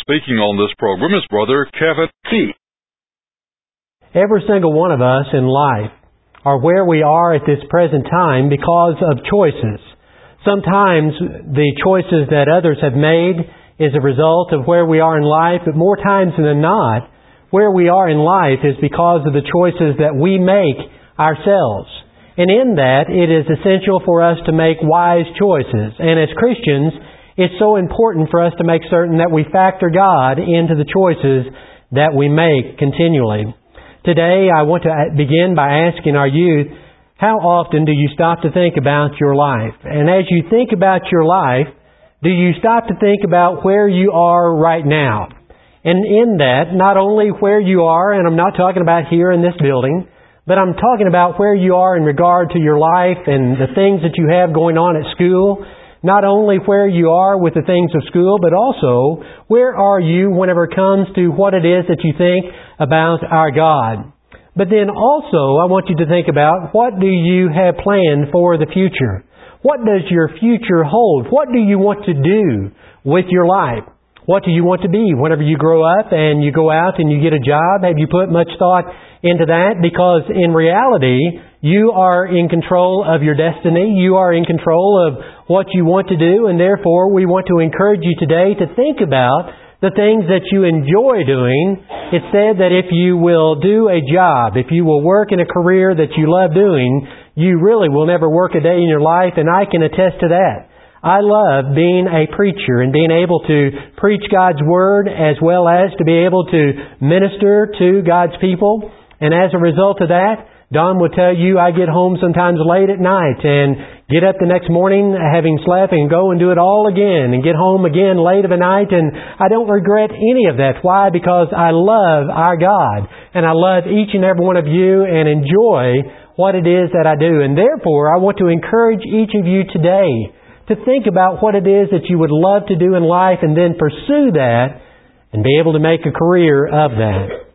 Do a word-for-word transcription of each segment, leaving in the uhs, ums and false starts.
speaking on this program is Brother Kevin T. Every single one of us in life are where we are at this present time because of choices. Sometimes the choices that others have made is a result of where we are in life, but more times than not, where we are in life is because of the choices that we make ourselves. And in that, it is essential for us to make wise choices. And as Christians, it's so important for us to make certain that we factor God into the choices that we make continually. Today, I want to begin by asking our youth, how often do you stop to think about your life? And as you think about your life, do you stop to think about where you are right now? And in that, not only where you are, and I'm not talking about here in this building, but I'm talking about where you are in regard to your life and the things that you have going on at school. Not only where you are with the things of school, but also where are you whenever it comes to what it is that you think about our God. But then also, I want you to think about, what do you have planned for the future? What does your future hold? What do you want to do with your life? What do you want to be whenever you grow up and you go out and you get a job? Have you put much thought into that? Because in reality, you are in control of your destiny. You are in control of what you want to do, and therefore we want to encourage you today to think about the things that you enjoy doing. It said that if you will do a job, if you will work in a career that you love doing, you really will never work a day in your life, and I can attest to that. I love being a preacher and being able to preach God's Word as well as to be able to minister to God's people. And as a result of that, Don will tell you I get home sometimes late at night and get up the next morning having slept and go and do it all again and get home again late of a night, and I don't regret any of that. Why? Because I love our God and I love each and every one of you and enjoy what it is that I do. And therefore, I want to encourage each of you today to think about what it is that you would love to do in life and then pursue that and be able to make a career of that.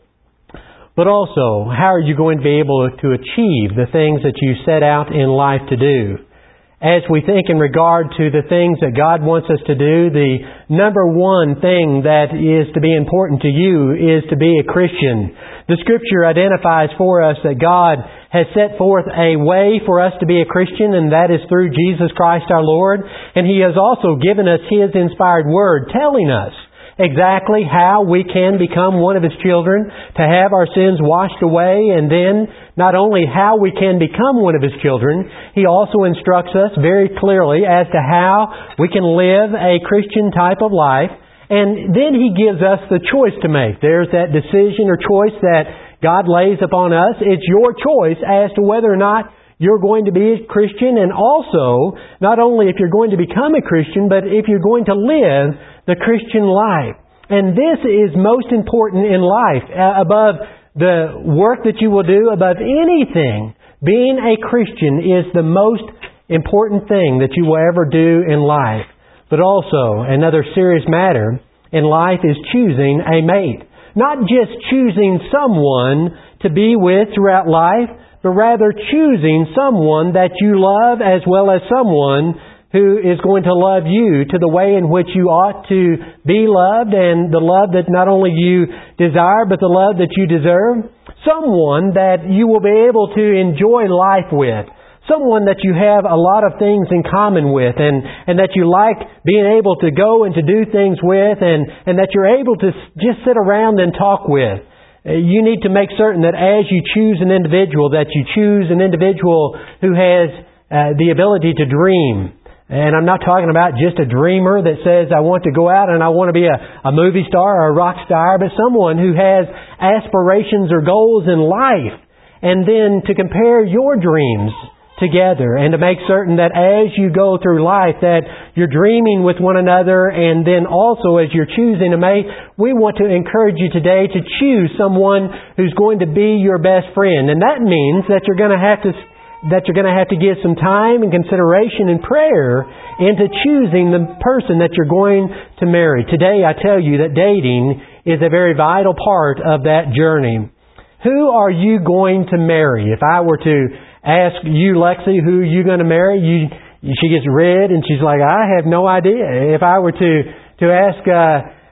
But also, how are you going to be able to achieve the things that you set out in life to do? As we think in regard to the things that God wants us to do, the number one thing that is to be important to you is to be a Christian. The Scripture identifies for us that God has set forth a way for us to be a Christian, and that is through Jesus Christ our Lord. And He has also given us His inspired Word telling us exactly how we can become one of His children, to have our sins washed away, and then not only how we can become one of His children, He also instructs us very clearly as to how we can live a Christian type of life, and then He gives us the choice to make. There's that decision or choice that God lays upon us. It's your choice as to whether or not you're going to be a Christian, and also, not only if you're going to become a Christian, but if you're going to live the Christian life. And this is most important in life, uh, above the work that you will do, above anything. Being a Christian is the most important thing that you will ever do in life. But also, another serious matter in life is choosing a mate. Not just choosing someone to be with throughout life, but rather choosing someone that you love as well as someone who is going to love you to the way in which you ought to be loved, and the love that not only you desire, but the love that you deserve. Someone that you will be able to enjoy life with. Someone that you have a lot of things in common with, and, and that you like being able to go and to do things with, and, and that you're able to just sit around and talk with. You need to make certain that as you choose an individual, that you choose an individual who has uh, the ability to dream. And I'm not talking about just a dreamer that says, I want to go out and I want to be a, a movie star or a rock star, but someone who has aspirations or goals in life. And then to compare your dreams together and to make certain that as you go through life that you're dreaming with one another, and then also as you're choosing a mate, we want to encourage you today to choose someone who's going to be your best friend. And that means that you're going to have to that you're going to have to give some time and consideration and prayer into choosing the person that you're going to marry. Today I tell you that dating is a very vital part of that journey. Who are you going to marry? If I were to ask you, Lexi, who you're going to marry, you, she gets red and she's like, I have no idea. If I were to, to ask uh,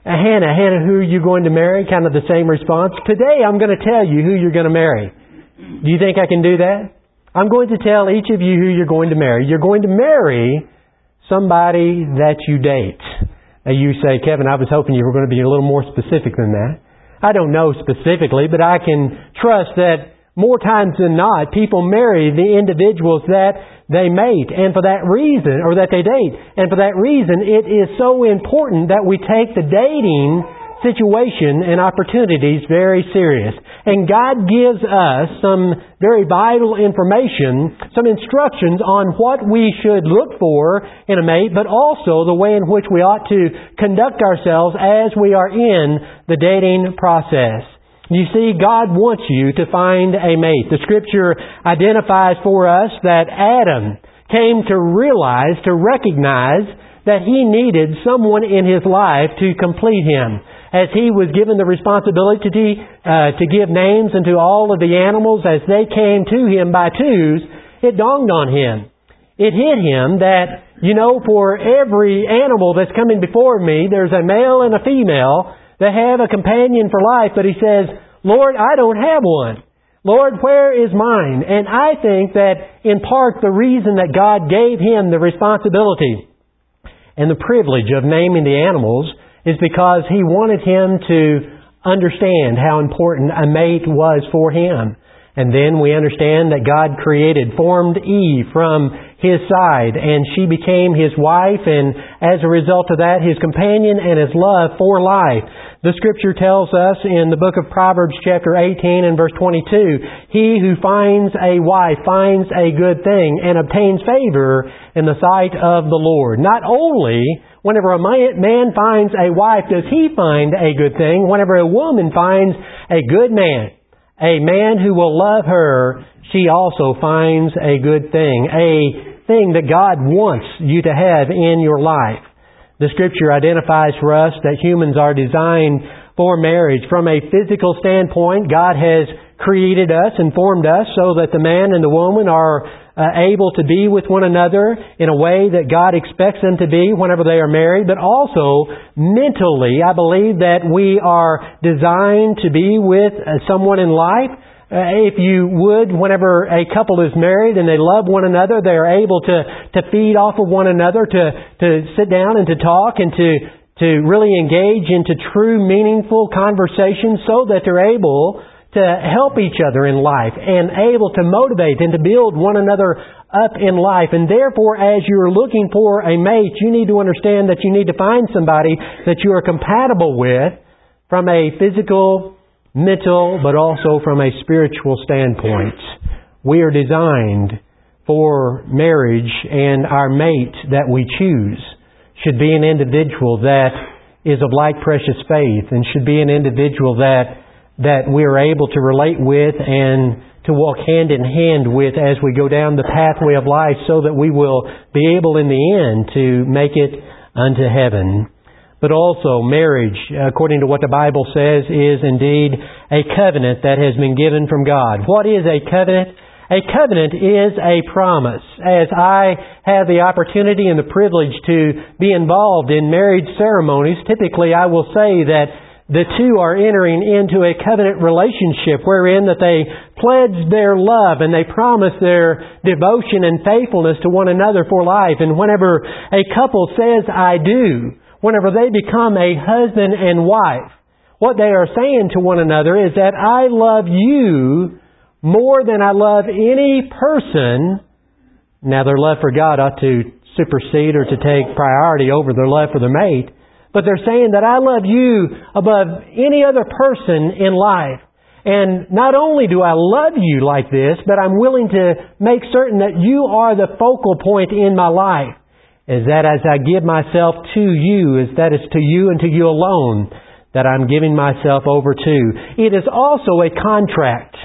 Hannah, Hannah, who are you going to marry? Kind of the same response. Today I'm going to tell you who you're going to marry. Do you think I can do that? I'm going to tell each of you who you're going to marry. You're going to marry somebody that you date. Now you say, Kevin, I was hoping you were going to be a little more specific than that. I don't know specifically, but I can trust that more times than not, people marry the individuals that they mate, and for that reason, or that they date. And for that reason, it is so important that we take the dating situation and opportunities very serious. And God gives us some very vital information, some instructions on what we should look for in a mate, but also the way in which we ought to conduct ourselves as we are in the dating process. You see, God wants you to find a mate. The Scripture identifies for us that Adam came to realize, to recognize that he needed someone in his life to complete him. As he was given the responsibility to, uh, to give names unto all of the animals as they came to him by twos, it dawned on him. It hit him that, you know, for every animal that's coming before me, there's a male and a female that have a companion for life, but he says, Lord, I don't have one. Lord, where is mine? And I think that in part the reason that God gave him the responsibility and the privilege of naming the animals is because he wanted him to understand how important a mate was for him. And then we understand that God created, formed Eve from his side, and she became his wife, and as a result of that, his companion and his love for life. The Scripture tells us in the book of Proverbs chapter eighteen and verse twenty-two, he who finds a wife finds a good thing and obtains favor in the sight of the Lord. Not only whenever a man finds a wife does he find a good thing, whenever a woman finds a good man, a man who will love her, she also finds a good thing, a thing that God wants you to have in your life. The Scripture identifies for us that humans are designed for marriage. From a physical standpoint, God has created us and formed us so that the man and the woman are uh, able to be with one another in a way that God expects them to be whenever they are married. But also, mentally, I believe that we are designed to be with uh, someone in life. Uh, if you would, whenever a couple is married and they love one another, they are able to, to feed off of one another, to, to sit down and to talk and to, to really engage into true, meaningful conversations so that they're able to help each other in life and able to motivate and to build one another up in life. And therefore, as you're looking for a mate, you need to understand that you need to find somebody that you are compatible with from a physical, mental, but also from a spiritual standpoint. We are designed for marriage, and our mate that we choose should be an individual that is of like precious faith and should be an individual that that we are able to relate with and to walk hand in hand with as we go down the pathway of life so that we will be able in the end to make it unto heaven. But also, marriage, according to what the Bible says, is indeed a covenant that has been given from God. What is a covenant? A covenant is a promise. As I have the opportunity and the privilege to be involved in marriage ceremonies, typically I will say that the two are entering into a covenant relationship wherein that they pledge their love and they promise their devotion and faithfulness to one another for life. And whenever a couple says, I do, whenever they become a husband and wife, what they are saying to one another is that I love you more than I love any person. Now their love for God ought to supersede or to take priority over their love for their mate. But they're saying that I love you above any other person in life. And not only do I love you like this, but I'm willing to make certain that you are the focal point in my life. Is that as I give myself to you, is that it's to you and to you alone that I'm giving myself over to. It is also a contract.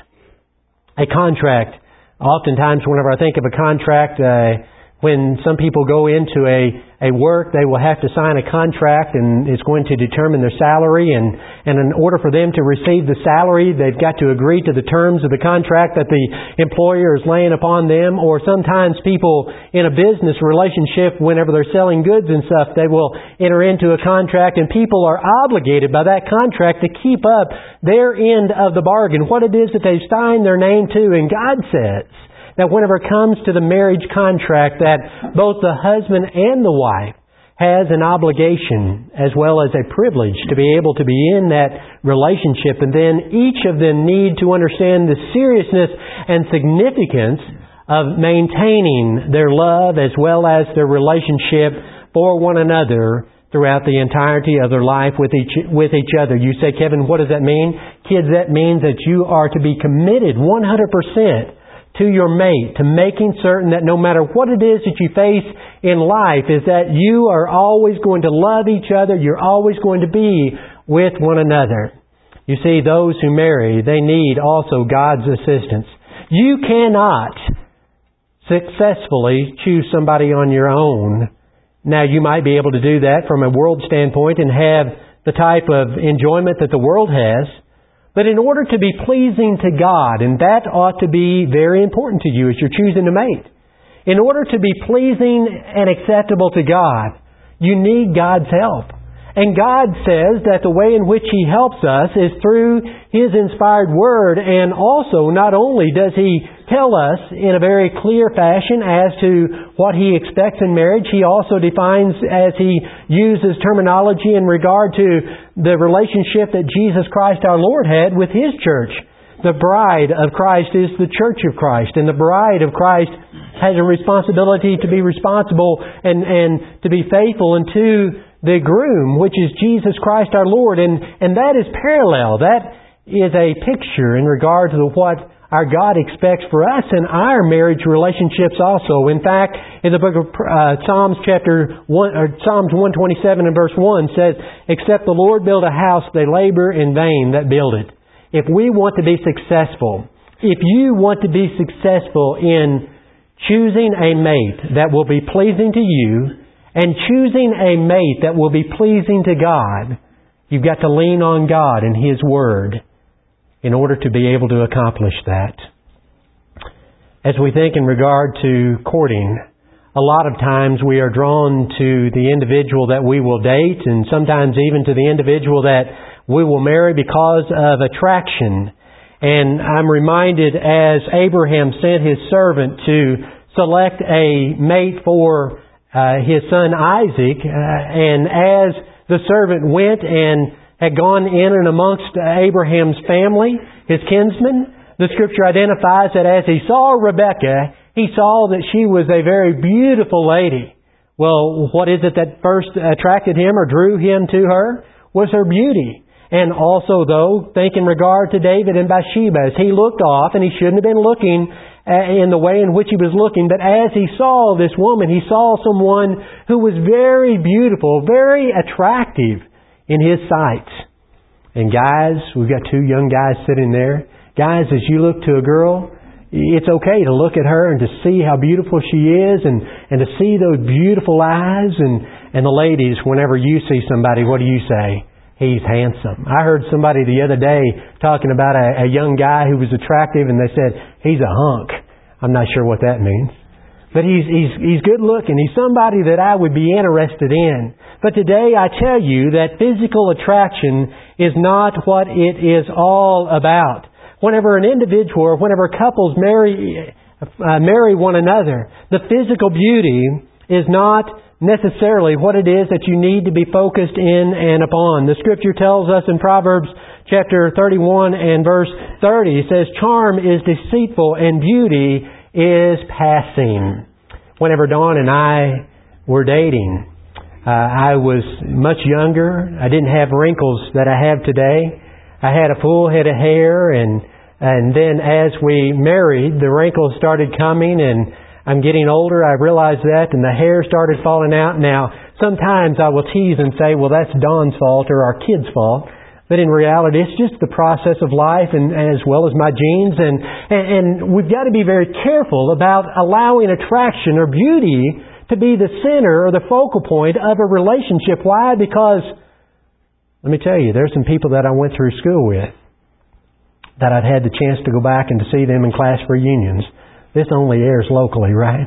A contract. Oftentimes whenever I think of a contract, uh, when some people go into a, a work, they will have to sign a contract and it's going to determine their salary and, and in order for them to receive the salary, they've got to agree to the terms of the contract that the employer is laying upon them. Or sometimes people in a business relationship, whenever they're selling goods and stuff, they will enter into a contract, and people are obligated by that contract to keep up their end of the bargain, what it is that they've signed their name to. And God says that whenever it comes to the marriage contract, that both the husband and the wife has an obligation as well as a privilege to be able to be in that relationship. And then each of them need to understand the seriousness and significance of maintaining their love as well as their relationship for one another throughout the entirety of their life with each with each other. You say, Kevin, what does that mean? Kids, that means that you are to be committed one hundred percent to your mate, to making certain that no matter what it is that you face in life, is that you are always going to love each other, you're always going to be with one another. You see, those who marry, they need also God's assistance. You cannot successfully choose somebody on your own. Now, you might be able to do that from a world standpoint and have the type of enjoyment that the world has. But in order to be pleasing to God, and that ought to be very important to you as you're choosing a mate, in order to be pleasing and acceptable to God, you need God's help. And God says that the way in which He helps us is through His inspired Word, and also not only does He tell us in a very clear fashion as to what He expects in marriage, He also defines as He uses terminology in regard to the relationship that Jesus Christ our Lord had with His church. The bride of Christ is the church of Christ, and the bride of Christ has a responsibility to be responsible and, and to be faithful unto the groom, which is Jesus Christ our Lord. And, and that is parallel. That is a picture in regard to what our God expects for us in our marriage relationships also. In fact, in the book of uh, Psalms chapter one, or Psalms one twenty-seven and verse one says, "Except the Lord build a house, they labor in vain that build it." If we want to be successful, if you want to be successful in choosing a mate that will be pleasing to you, and choosing a mate that will be pleasing to God, you've got to lean on God and His Word in order to be able to accomplish that. As we think in regard to courting, a lot of times we are drawn to the individual that we will date, and sometimes even to the individual that we will marry because of attraction. And I'm reminded as Abraham sent his servant to select a mate for Uh, his son Isaac, uh, and as the servant went and had gone in and amongst Abraham's family, his kinsmen, the Scripture identifies that as he saw Rebekah, he saw that she was a very beautiful lady. Well, what is it that first attracted him or drew him to her? Was her beauty. And also, though, think in regard to David and Bathsheba, as he looked off, and he shouldn't have been looking in the way in which he was looking, but as he saw this woman, he saw someone who was very beautiful, very attractive in his sight. And guys, we've got two young guys sitting there. Guys, as you look to a girl, it's okay to look at her and to see how beautiful she is, and, and to see those beautiful eyes. And, and the ladies, whenever you see somebody, what do you say? He's handsome. I heard somebody the other day talking about a, a young guy who was attractive, and they said, he's a hunk. I'm not sure what that means. But he's, he's, he's good looking. He's somebody that I would be interested in. But today I tell you that physical attraction is not what it is all about. Whenever an individual or whenever couples marry, uh, marry one another, the physical beauty is not necessarily what it is that you need to be focused in and upon. The Scripture tells us in Proverbs chapter thirty-one and verse thirty, it says, "Charm is deceitful and beauty is passing." Whenever Dawn and I were dating, uh, I was much younger. I didn't have wrinkles that I have today. I had a full head of hair, and and then as we married, the wrinkles started coming, and I'm getting older, I realized that, and the hair started falling out. Now, sometimes I will tease and say, well, that's Dawn's fault or our kids' fault. But in reality, it's just the process of life, and as well as my genes. And, and, and we've got to be very careful about allowing attraction or beauty to be the center or the focal point of a relationship. Why? Because Let me tell you, there's some people that I went through school with that I'd had the chance to go back and to see them in class reunions. This only airs locally, right?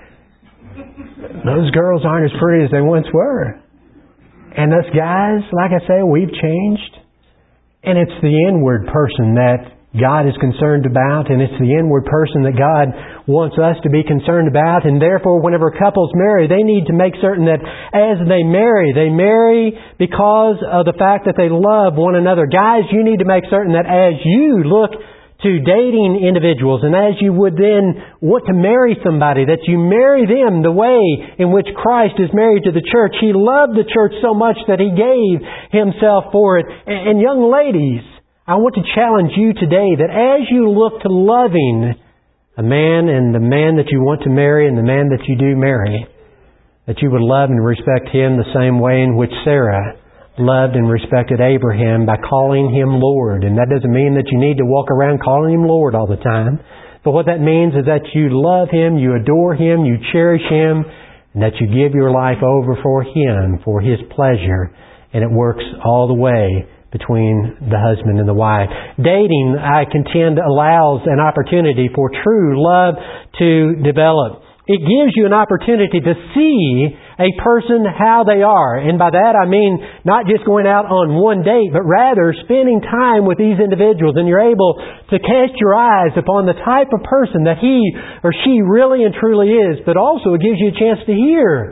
Those girls aren't as pretty as they once were. And us guys, like I say, we've changed. And it's the inward person that God is concerned about, and it's the inward person that God wants us to be concerned about. And therefore, whenever couples marry, they need to make certain that as they marry, they marry because of the fact that they love one another. Guys, you need to make certain that as you look to dating individuals, and as you would then want to marry somebody, that you marry them the way in which Christ is married to the church. He loved the church so much that He gave Himself for it. And young ladies, I want to challenge you today that as you look to loving a man and the man that you want to marry and the man that you do marry, that you would love and respect him the same way in which Sarah loved and respected Abraham by calling him Lord. And that doesn't mean that you need to walk around calling him Lord all the time. But what that means is that you love him, you adore him, you cherish him, and that you give your life over for him, for his pleasure. And it works all the way between the husband and the wife. Dating, I contend, allows an opportunity for true love to develop. It gives you an opportunity to see a person how they are. And by that I mean not just going out on one date, but rather spending time with these individuals. And you're able to cast your eyes upon the type of person that he or she really and truly is. But also it gives you a chance to hear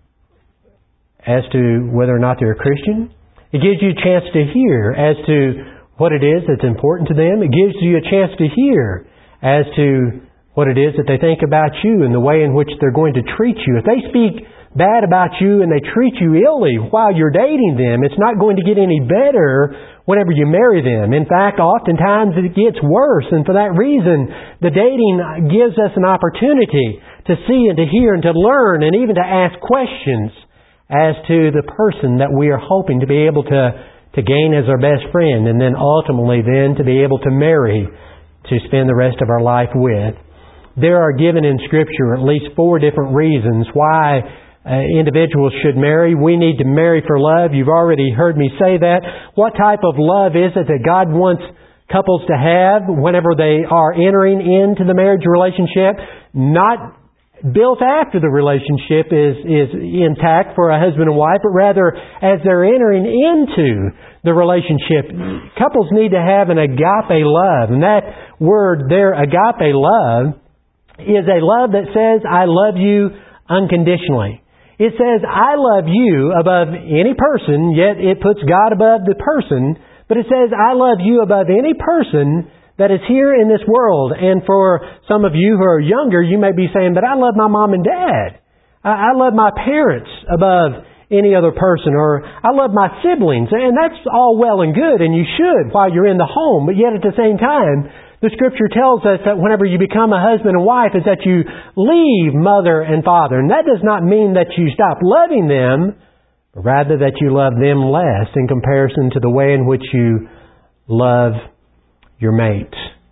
as to whether or not they're a Christian. It gives you a chance to hear as to what it is that's important to them. It gives you a chance to hear as to what it is that they think about you and the way in which they're going to treat you. If they speak bad about you and they treat you illy while you're dating them, it's not going to get any better whenever you marry them. In fact, oftentimes it gets worse. And for that reason, the dating gives us an opportunity to see and to hear and to learn and even to ask questions as to the person that we are hoping to be able to, to gain as our best friend, and then ultimately then to be able to marry, to spend the rest of our life with. There are given in Scripture at least four different reasons why uh, individuals should marry. We need to marry for love. You've already heard me say that. What type of love is it that God wants couples to have whenever they are entering into the marriage relationship? Not built after the relationship is, is intact for a husband and wife, but rather as they're entering into the relationship. Couples need to have an agape love. And that word there, agape love, is a love that says, I love you unconditionally. It says, I love you above any person, yet it puts God above the person. But it says, I love you above any person that is here in this world. And for some of you who are younger, you may be saying, but I love my mom and dad. I, I love my parents above any other person. Or I love my siblings. And that's all well and good, and you should while you're in the home. But yet at the same time, the Scripture tells us that whenever you become a husband and wife is that you leave mother and father. And that does not mean that you stop loving them, but rather that you love them less in comparison to the way in which you love your mate.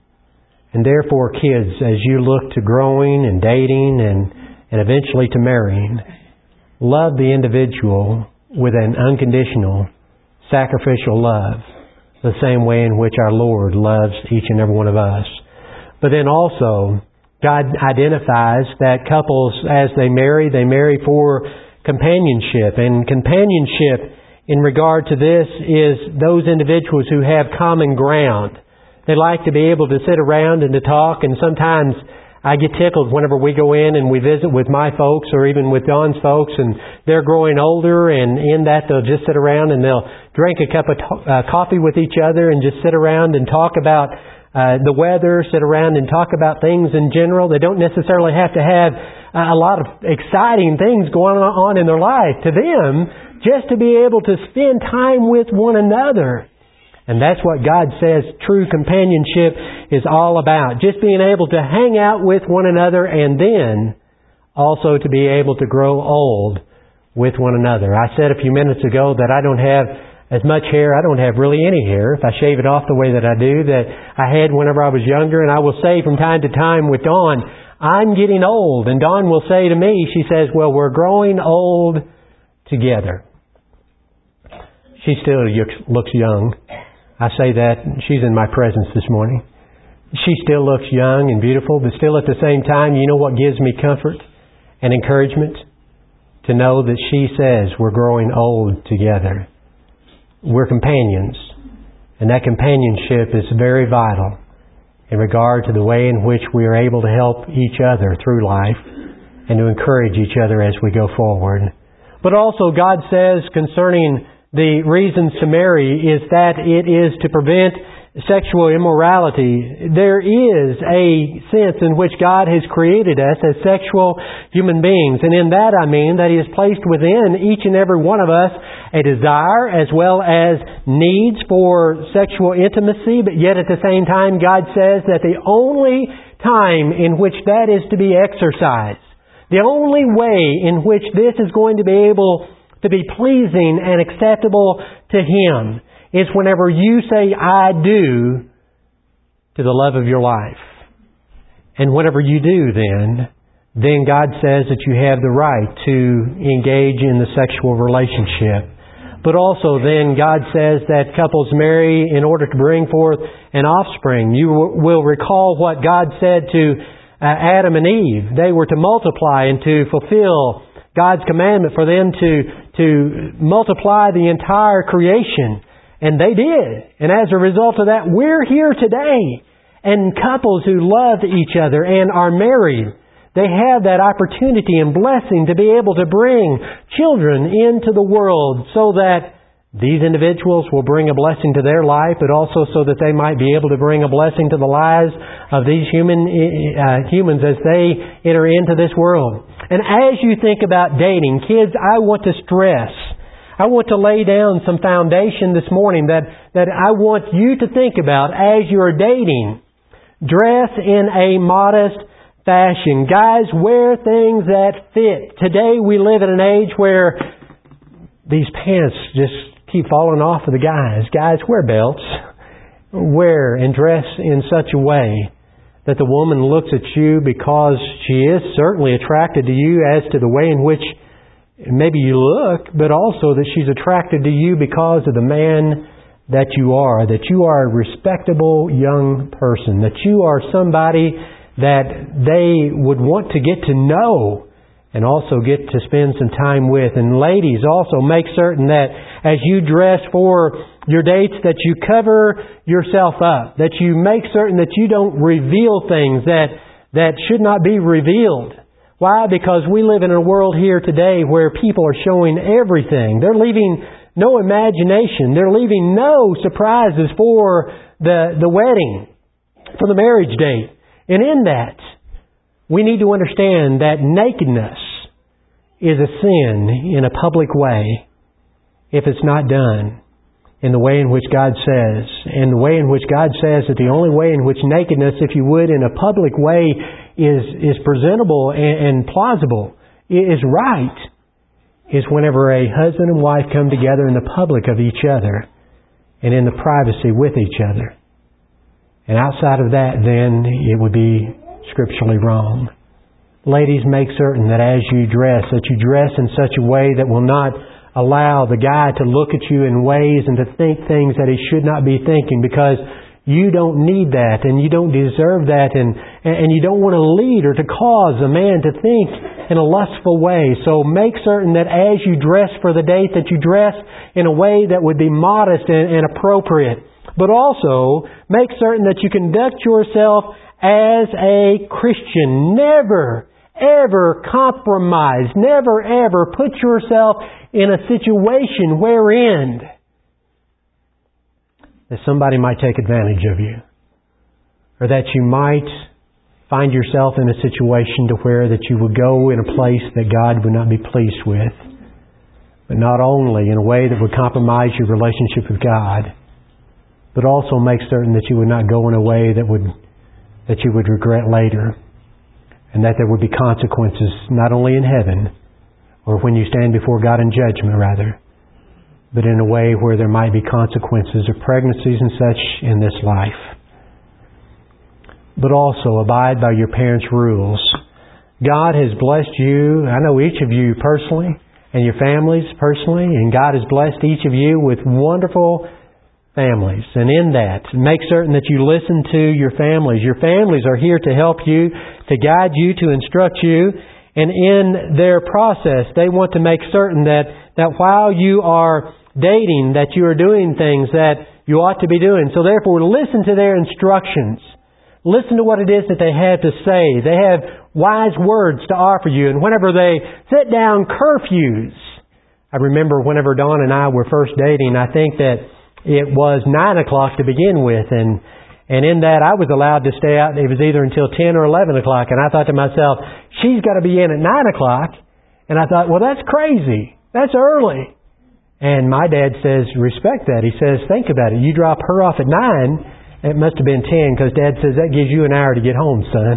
And therefore, kids, as you look to growing and dating and, and eventually to marrying, love the individual with an unconditional, sacrificial love, the same way in which our Lord loves each and every one of us. But then also, God identifies that couples, as they marry, they marry for companionship. And companionship in regard to this is those individuals who have common ground. They like to be able to sit around and to talk, and sometimes I get tickled whenever we go in and we visit with my folks or even with Don's folks, and they're growing older, and in that they'll just sit around and they'll drink a cup of to- uh, coffee with each other and just sit around and talk about uh, the weather, sit around and talk about things in general. They don't necessarily have to have uh, a lot of exciting things going on in their life. To them, just to be able to spend time with one another. And that's what God says true companionship is all about. Just being able to hang out with one another, and then also to be able to grow old with one another. I said a few minutes ago that I don't have as much hair. I don't have really any hair if I shave it off the way that I do, that I had whenever I was younger. And I will say from time to time with Dawn, I'm getting old. And Dawn will say to me, she says, well, we're growing old together. she still looks young. I say that, she's in my presence this morning. She still looks young and beautiful, but still at the same time, you know what gives me comfort and encouragement? To know that she says we're growing old together. We're companions. And that companionship is very vital in regard to the way in which we are able to help each other through life and to encourage each other as we go forward. But also God says concerning the reasons to marry is that it is to prevent sexual immorality. There is a sense in which God has created us as sexual human beings. And in that I mean that He has placed within each and every one of us a desire as well as needs for sexual intimacy. But yet at the same time God says that the only time in which that is to be exercised, the only way in which this is going to be able to be pleasing and acceptable to Him is whenever you say, I do, to the love of your life. And whenever you do then, then God says that you have the right to engage in the sexual relationship. But also then God says that couples marry in order to bring forth an offspring. You will recall what God said to Adam and Eve. They were to multiply and to fulfill God's commandment for them to, to multiply the entire creation. And they did. And as a result of that, we're here today. And couples who love each other and are married, they have that opportunity and blessing to be able to bring children into the world so that these individuals will bring a blessing to their life, but also so that they might be able to bring a blessing to the lives of these human uh, humans as they enter into this world. And as you think about dating, kids, I want to stress, I want to lay down some foundation this morning that, that I want you to think about as you're dating. Dress in a modest fashion. Guys, wear things that fit. Today we live in an age where these pants just keep falling off of the guys. Guys, wear belts. Wear and dress in such a way that the woman looks at you because she is certainly attracted to you as to the way in which maybe you look, but also that she's attracted to you because of the man that you are, that you are a respectable young person, that you are somebody that they would want to get to know and also get to spend some time with. And ladies, also make certain that as you dress for your dates that you cover yourself up, that you make certain that you don't reveal things that, that should not be revealed. Why? Because we live in a world here today where people are showing everything. They're leaving no imagination. They're leaving no surprises for the, the wedding, for the marriage date. And in that, we need to understand that nakedness is a sin in a public way if it's not done in the way in which God says. And the way in which God says that the only way in which nakedness, if you would, in a public way is, is presentable and, and plausible, is right, is whenever a husband and wife come together in the public of each other and in the privacy with each other. And outside of that, then, it would be scripturally wrong. Ladies, make certain that as you dress, that you dress in such a way that will not allow the guy to look at you in ways and to think things that he should not be thinking, because you don't need that and you don't deserve that, and, and you don't want to lead or to cause a man to think in a lustful way. So make certain that as you dress for the date, that you dress in a way that would be modest and, and appropriate. But also, make certain that you conduct yourself as a Christian. Never, ever compromise. Never, ever put yourself in a situation wherein that somebody might take advantage of you. Or that you might find yourself in a situation to where that you would go in a place that God would not be pleased with. But not only in a way that would compromise your relationship with God, but also make certain that you would not go in a way that would that you would regret later, and that there would be consequences not only in heaven, or when you stand before God in judgment rather, but in a way where there might be consequences of pregnancies and such in this life. But also abide by your parents' rules. God has blessed you, I know each of you personally, and your families personally, and God has blessed each of you with wonderful families. And in that, make certain that you listen to your families. Your families are here to help you, to guide you, to instruct you. And in their process, they want to make certain that, that while you are dating, that you are doing things that you ought to be doing. So therefore, listen to their instructions. Listen to what it is that they have to say. They have wise words to offer you. And whenever they set down curfews, I remember whenever Dawn and I were first dating, I think that it was nine o'clock to begin with, and and in that I was allowed to stay out. It was either until ten or eleven o'clock, and I thought to myself, she's got to be in at nine o'clock. And I thought, well, that's crazy. That's early. And my dad says, respect that. He says, think about it. You drop her off at nine, it must have been ten, because Dad says that gives you an hour to get home, son.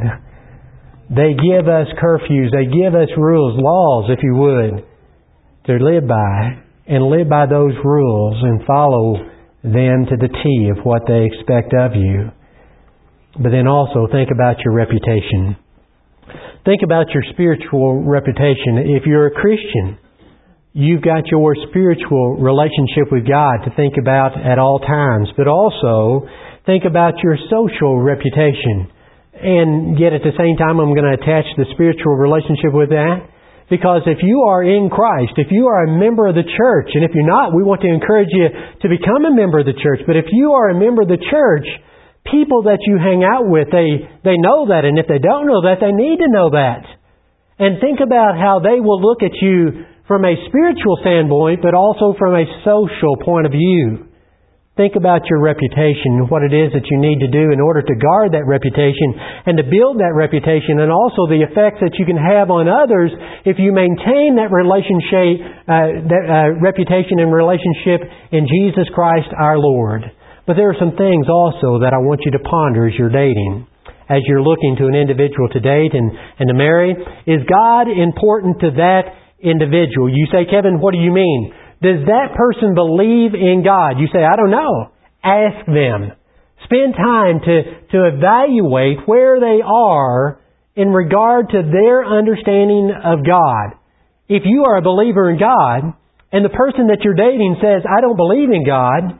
They give us curfews. They give us rules, laws, if you would, to live by, and live by those rules and follow them to the T of what they expect of you. But then also think about your reputation. Think about your spiritual reputation. If you're a Christian, you've got your spiritual relationship with God to think about at all times. But also think about your social reputation. And yet at the same time, I'm going to attach the spiritual relationship with that. Because if you are in Christ, if you are a member of the church, and if you're not, we want to encourage you to become a member of the church. But if you are a member of the church, people that you hang out with, they, they know that. And if they don't know that, they need to know that. And think about how they will look at you from a spiritual standpoint, but also from a social point of view. Think about your reputation, what it is that you need to do in order to guard that reputation and to build that reputation, and also the effects that you can have on others if you maintain that relationship, uh, that uh, reputation and relationship in Jesus Christ our Lord. But there are some things also that I want you to ponder as you're dating, as you're looking to an individual to date and, and to marry. Is God important to that individual? You say, Kevin, what do you mean? Does that person believe in God? You say, I don't know. Ask them. Spend time to, to evaluate where they are in regard to their understanding of God. If you are a believer in God, and the person that you're dating says, I don't believe in God,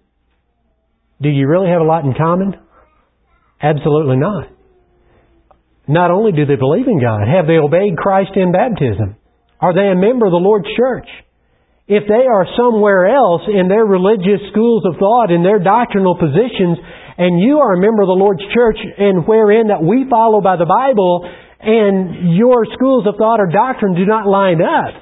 do you really have a lot in common? Absolutely not. Not only do they believe in God, have they obeyed Christ in baptism? Are they a member of the Lord's church? If they are somewhere else in their religious schools of thought, in their doctrinal positions, and you are a member of the Lord's church, and wherein that we follow by the Bible, and your schools of thought or doctrine do not line up,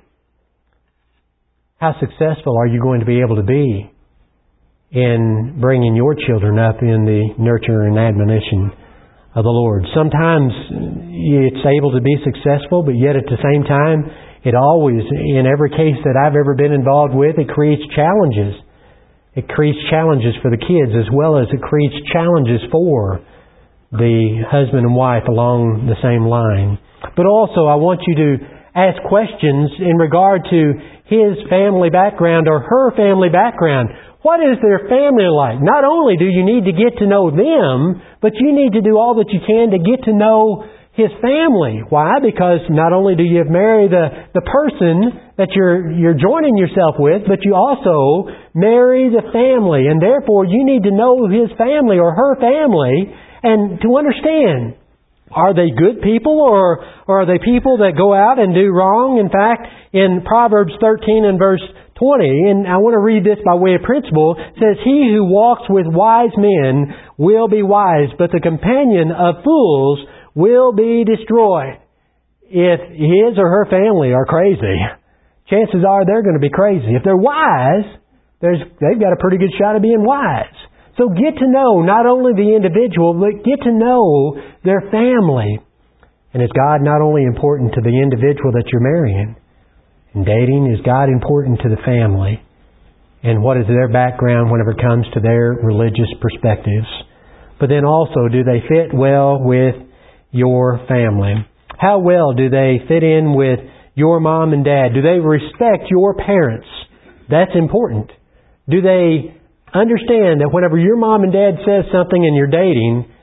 how successful are you going to be able to be in bringing your children up in the nurture and admonition of the Lord? Sometimes it's able to be successful, but yet at the same time, it always, in every case that I've ever been involved with, it creates challenges. It creates challenges for the kids as well as it creates challenges for the husband and wife along the same line. But also, I want you to ask questions in regard to his family background or her family background. What is their family like? Not only do you need to get to know them, but you need to do all that you can to get to know his family. Why? Because not only do you marry the, the person that you're you're joining yourself with, but you also marry the family. And therefore, you need to know his family or her family and to understand, are they good people or, or are they people that go out and do wrong? In fact, in Proverbs thirteen and verse twenty, and I want to read this by way of principle, it says, he who walks with wise men will be wise, but the companion of fools will be destroyed. If his or her family are crazy, chances are they're going to be crazy. If they're wise, there's, they've got a pretty good shot of being wise. So get to know not only the individual, but get to know their family. And is God not only important to the individual that you're marrying and dating, is God important to the family? And what is their background whenever it comes to their religious perspectives? But then also, do they fit well with your family? How well do they fit in with your mom and dad? Do they respect your parents? That's important. Do they understand that whenever your mom and dad says something and you're dating,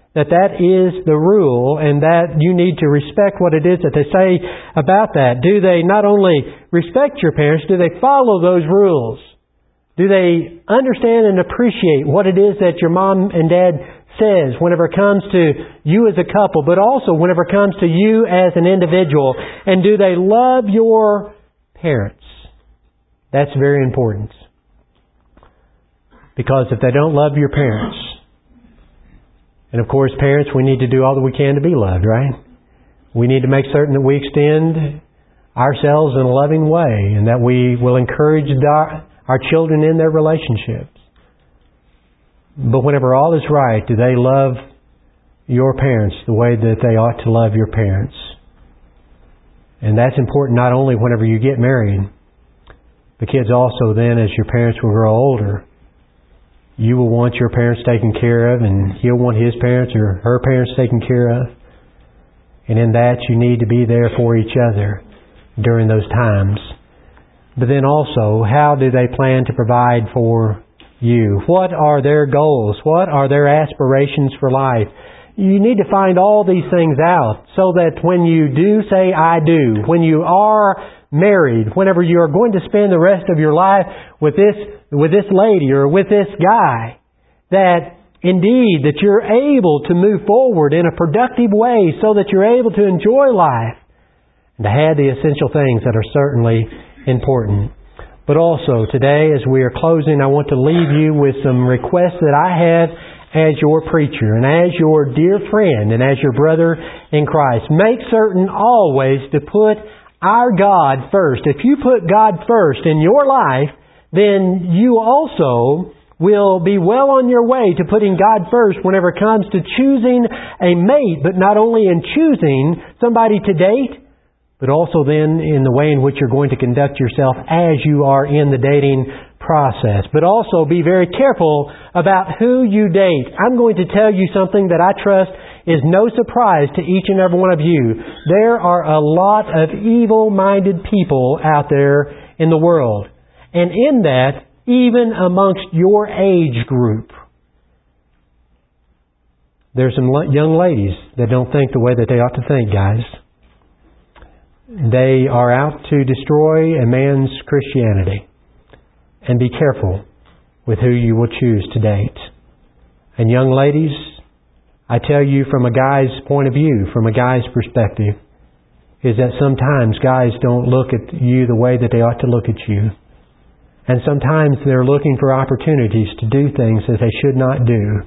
that that is the rule and that you need to respect what it is that they say about that. Do they not only respect your parents, do they follow those rules? Do they understand and appreciate what it is that your mom and dad says whenever it comes to you as a couple, but also whenever it comes to you as an individual? And do they love your parents? That's very important. Because if they don't love your parents, and of course, parents, we need to do all that we can to be loved, right? We need to make certain that we extend ourselves in a loving way and that we will encourage our, our children in their relationships. But whenever all is right, do they love your parents the way that they ought to love your parents? And that's important not only whenever you get married, but kids also then as your parents will grow older, you will want your parents taken care of, and he'll want his parents or her parents taken care of. And in that, you need to be there for each other during those times. But then also, how do they plan to provide for you? What are their goals? What are their aspirations for life? You need to find all these things out so that when you do say, I do, when you are married, whenever you are going to spend the rest of your life with this with this lady or with this guy, that indeed that you're able to move forward in a productive way so that you're able to enjoy life and to have the essential things that are certainly important. But also today, as we are closing, I want to leave you with some requests that I have as your preacher and as your dear friend and as your brother in Christ. Make certain always to put our God first. If you put God first in your life, then you also will be well on your way to putting God first whenever it comes to choosing a mate, but not only in choosing somebody to date, but also then in the way in which you're going to conduct yourself as you are in the dating process. But also be very careful about who you date. I'm going to tell you something that I trust is no surprise to each and every one of you. There are a lot of evil-minded people out there in the world. And in that, even amongst your age group, there's some young ladies that don't think the way that they ought to think, guys. They are out to destroy a man's Christianity. And be careful with who you will choose to date. And young ladies, I tell you from a guy's point of view, from a guy's perspective, is that sometimes guys don't look at you the way that they ought to look at you. And sometimes they're looking for opportunities to do things that they should not do.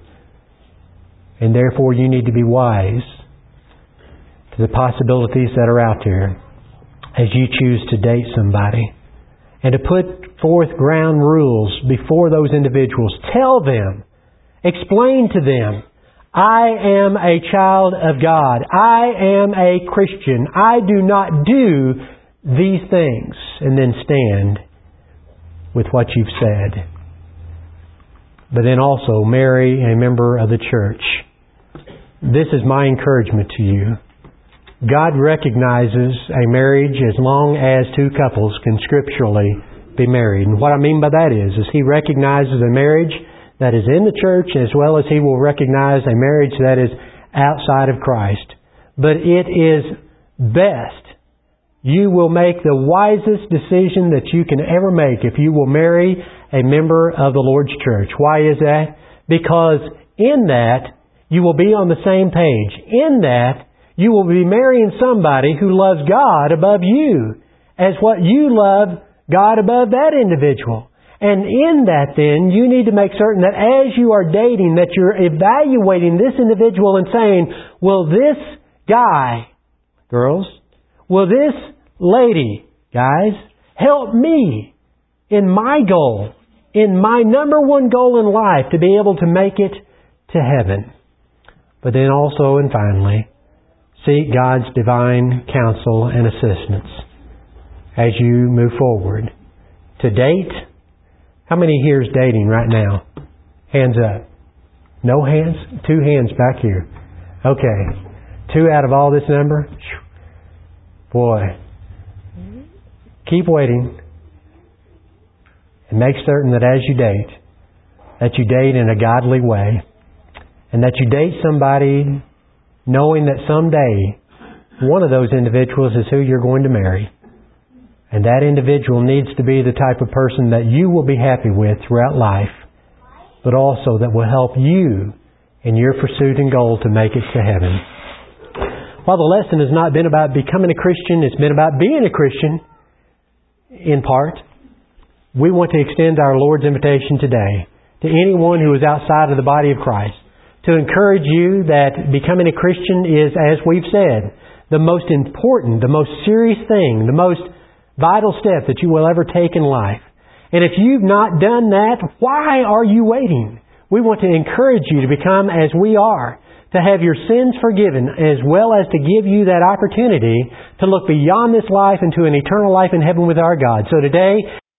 And therefore you need to be wise to the possibilities that are out there as you choose to date somebody. And to put forth ground rules before those individuals. Tell them, explain to them, I am a child of God. I am a Christian. I do not do these things. And then stand with what you've said. But then also marry a member of the church. This is my encouragement to you. God recognizes a marriage as long as two couples can scripturally be married. And what I mean by that is, is He recognizes a marriage that is in the church as well as He will recognize a marriage that is outside of Christ. But it is best, you will make the wisest decision that you can ever make if you will marry a member of the Lord's church. Why is that? Because in that, you will be on the same page. In that, you will be marrying somebody who loves God above you, as what you love God above that individual. And in that then, you need to make certain that as you are dating, that you're evaluating this individual and saying, will this guy, girls, will this lady, guys, help me in my goal, in my number one goal in life, to be able to make it to heaven? But then also and finally, seek God's divine counsel and assistance as you move forward. To date, how many here is dating right now? Hands up. No hands? Two hands back here. Okay. Two out of all this number? Boy. Keep waiting. And make certain that as you date, that you date in a godly way. and that you date somebody knowing that someday one of those individuals is who you're going to marry. And that individual needs to be the type of person that you will be happy with throughout life, but also that will help you in your pursuit and goal to make it to heaven. While the lesson has not been about becoming a Christian, it's been about being a Christian, in part. We want to extend our Lord's invitation today to anyone who is outside of the body of Christ, to encourage you that becoming a Christian is, as we've said, the most important, the most serious thing, the most vital step that you will ever take in life. And if you've not done that, why are you waiting? We want to encourage you to become as we are, to have your sins forgiven, as well as to give you that opportunity to look beyond this life into an eternal life in heaven with our God. So today,